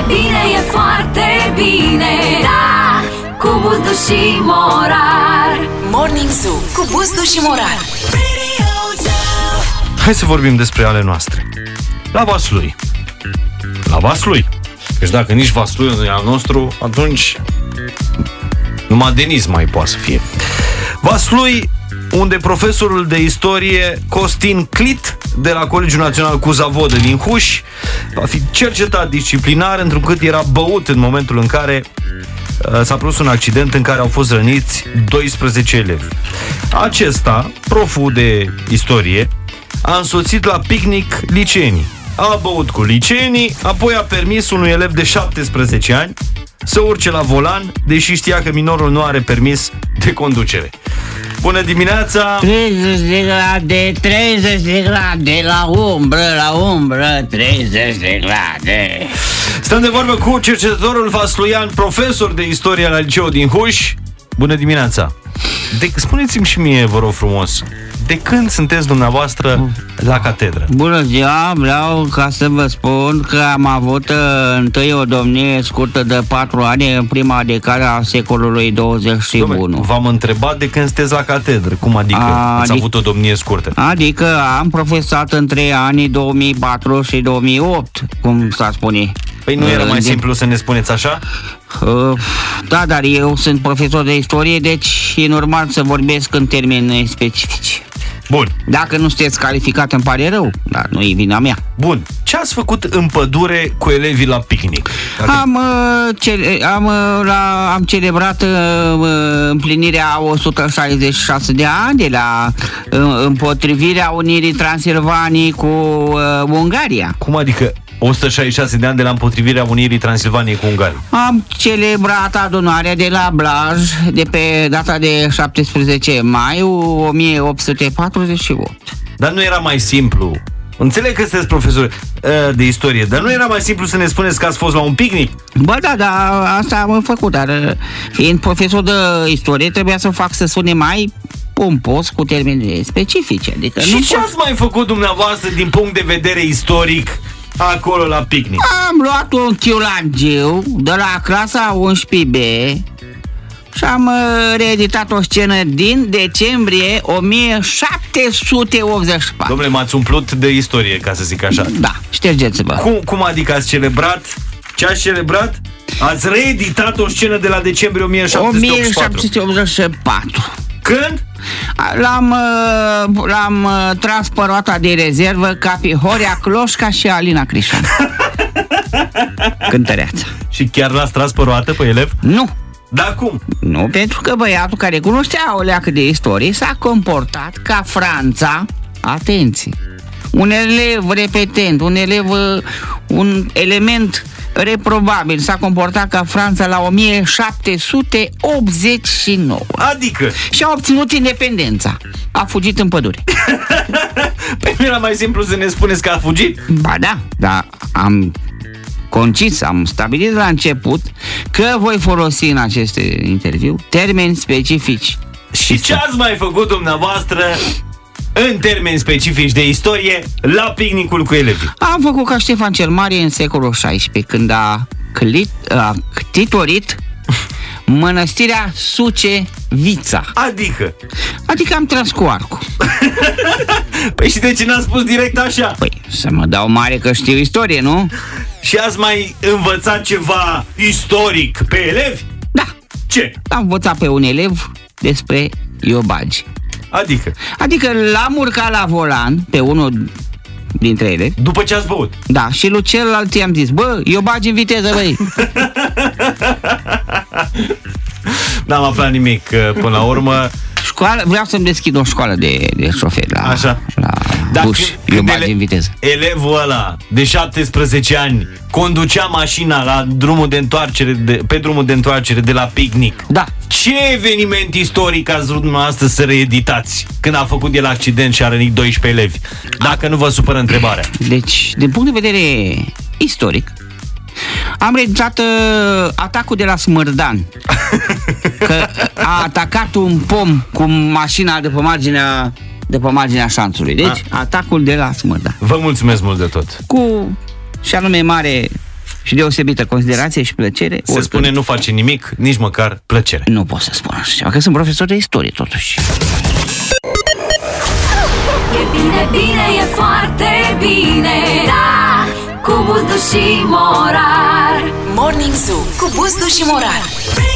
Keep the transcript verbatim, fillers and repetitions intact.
bine, e foarte bine. Da, cu Buzdu și Morar. Morning Zoo cu Buzdu și Morar. Hai să vorbim despre ale noastre. La Vaslui. La Vaslui. Deci dacă nici Vaslui nu e al nostru, atunci numai Denis mai poate să fie. Vaslui, unde profesorul de istorie Costin Clit, de la Colegiul Național Cuza-Vodă din Huș, va fi cercetat disciplinar, întrucât era băut în momentul în care uh, s-a produs un accident în care au fost răniți doisprezece elevi. Acesta, proful de istorie, a însoțit la picnic liceenii. A băut cu liceenii, apoi a permis unui elev de șaptesprezece ani să urce la volan, deși știa că minorul nu are permis de conducere. Bună dimineața! treizeci de grade, treizeci de grade, la umbră, la umbră, treizeci de grade. Stăm de vorbă cu cercetătorul vasluian, profesor de istorie la liceul din Huș. Bună dimineața! De, spuneți-mi și mie, vă rog frumos, de când sunteți dumneavoastră la catedră? Bună ziua, vreau ca să vă spun că am avut uh, întâi o domnie scurtă de patru ani în prima decadă a secolului douăzeci și unu. Dom'le, v-am întrebat de când sunteți la catedră, cum adică a, ați adic- avut o domnie scurtă? Adică am profesat între anii două mii patru și două mii opt, cum s-a spune. Păi nu era mai din... simplu să ne spuneți așa? Uh, da, dar eu sunt profesor de istorie, deci e normal să vorbesc în termeni specifici. Bun. Dacă nu sunteți calificat, îmi pare rău, dar nu e vina mea. Bun. Ce ați făcut în pădure cu elevii la picnic? Dacă... Am, uh, ce, am, uh, la, am celebrat uh, împlinirea o sută șaizeci și șase de ani de la uh, împotrivirea Unirii Transilvaniei cu uh, Ungaria. Cum adică o sută șaizeci și șase de ani de la împotrivirea Unirii Transilvaniei cu Ungaria? Am celebrat adunarea de la Blaj de pe data de șaptesprezece mai o mie opt sute patruzeci și opt. Dar nu era mai simplu? Înțeleg că sunteți profesor uh, de istorie, dar nu era mai simplu să ne spuneți că ați fost la un picnic? Bă, da, da, asta am făcut, dar fiind profesor de istorie trebuia să fac să sune mai pompos cu termeni specifice. Adică și nu ce pot... ați mai făcut dumneavoastră din punct de vedere istoric acolo la picnic? Am luat un chiulangiu de la clasa unsprezece B și am uh, reeditat o scenă din decembrie o mie șapte sute optzeci și patru. Dom'le, m-ați umplut de istorie, ca să zic așa. Da, ștergeți-vă. Cum, cum adică ați celebrat? Ce ați celebrat? Ați reeditat o scenă de la decembrie o mie șapte sute optzeci și patru. o mie șapte sute optzeci și patru. Când? L-am, l-am tras pe roata de rezervă ca pe Horea Cloșca și Alina Crișan. Cântăreața. Și chiar l-ați tras pe roată pe elev? Nu. Dar cum? Nu, pentru că băiatul care cunoștea o leacă de istorie s-a comportat ca Franța. Atenție! Un elev repetent, un elev, un element reprobabil s-a comportat ca Franța la o mie șapte sute optzeci și nouă. Adică? Și a obținut independența. A fugit în pădure. Păi nu era mai simplu să ne spuneți că a fugit? Ba da, dar am concis, am stabilit la început că voi folosi în acest interviu termeni specifici. Și ce ați mai făcut dumneavoastră în termeni specifici de istorie la picnicul cu elevii? Am făcut ca Ștefan cel Mare în secolul șaisprezece, când a, clit, a titorit mănăstirea Sucevița. Adică? Adică am tras cu arcul. Păi și de ce n-ați spus direct așa? Păi să mă dau mare că știu istorie, nu? Și ați mai învățat ceva istoric pe elevi? Da. Ce? Am învățat pe un elev despre iobagi. Adică? Adică l-am urcat la volan pe unul dintre ele. După ce ați băut? Da, și lui celălalt i-am zis: bă, iobagi în viteză, băi. N-am aflat nimic până la urmă. Școală, vreau să-mi deschid o școală de, de șoferi la, Așa. la Buș, iobagi în viteză. Elevul ăla de șaptesprezece ani conducea mașina la drumul de întoarcere de, pe drumul de întoarcere de la picnic. Da. Ce eveniment istoric ați vrut dumneavoastră să reeditați când a făcut el accident și a rănit doisprezece elevi? Dacă nu vă supără întrebarea. Deci, din punct de vedere istoric, am realizat uh, atacul de la Smârdan. Că a atacat un pom cu mașina de pe marginea de pe marginea șanțului. Deci, a. atacul de la Smârdan. Vă mulțumesc mult de tot. Cu și anume mare și deosebită considerație și plăcere. Se spune nu face nimic, nici măcar plăcere. Nu pot să spun așa ceva, că sunt profesor de istorie totuși. E bine, bine, e foarte bine. Da, cu Buzdu și Morar. Morning Zoo cu Buzdu și Morar.